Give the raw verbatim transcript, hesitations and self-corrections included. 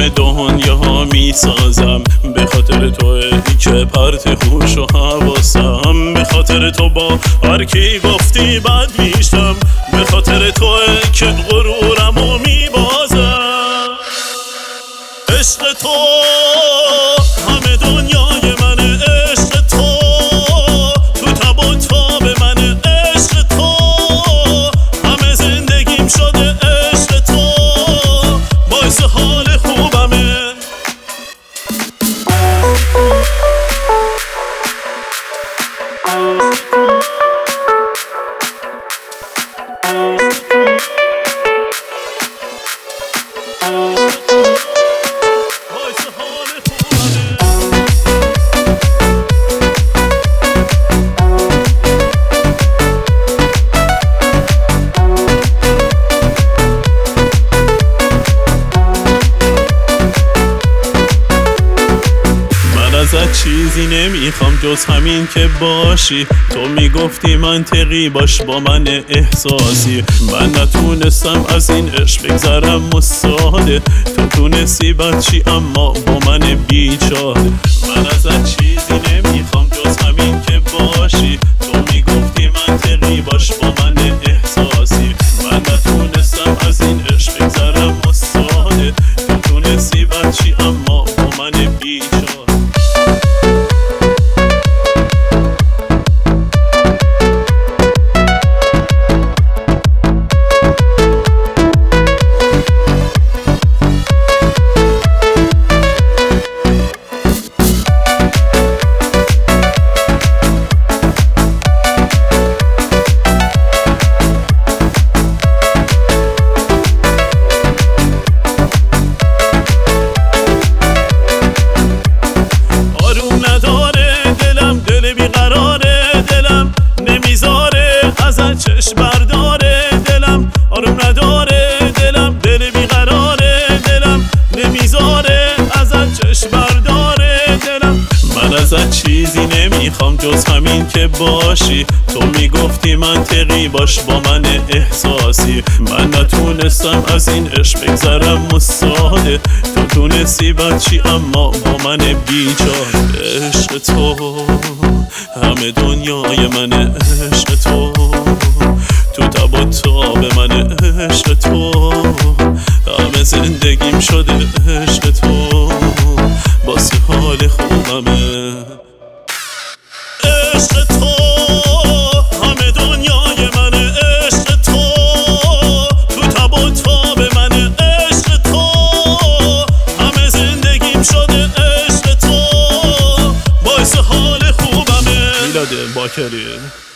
همه دنیا می سازم به خاطر توی که پرت هوش و حواسم، به خاطر تو با هر کی گفتی بد میشم، به خاطر توی که غرورمو می بازم. عشق تو همه دنیای منه، عشق تو تو تب و تاب منه، عشق تو همه زندگیم شده، عشق تو باعث حال خوبمه. ازت چیزی نمیخوام جز همین که باشی، تو میگفتی منطقی باش با من احساسی، من نتونستم از این عشق بگذرم مستاده، تو تونستی بد چی اما با من بیچاره. من ازت چیزی نمیخوام جز همین که باشی، تو میگفتی منطقی باش با من احساسی، من نتونستم از این عشق بگذرم مستاده، تو تونستی بد چی اما با من بیچاره. چشم برداره دلم، آروم نداره دلم، دل بیقراره دلم، نمیذاره ازت چشم برداره دلم. من ازت چیزی نمیخوام جز همین که باشی، تو میگفتی منطقی باش با من احساسی، من نتونستم از این عشق بگذرم مستاده، تو تونستی بد چی اما با من بیچاره. عشق تو همه دنیای منه، عشق تو تو تب و تاب منه، عشق تو همه زندگیم شده، عشق تو واسه حال خوبمه. عشق تو همه دنیای منه، عشق تو تو تب و تاب منه، عشق تو همه زندگیم شده، عشق تو باعث حال خوبمه. میلاد باکری.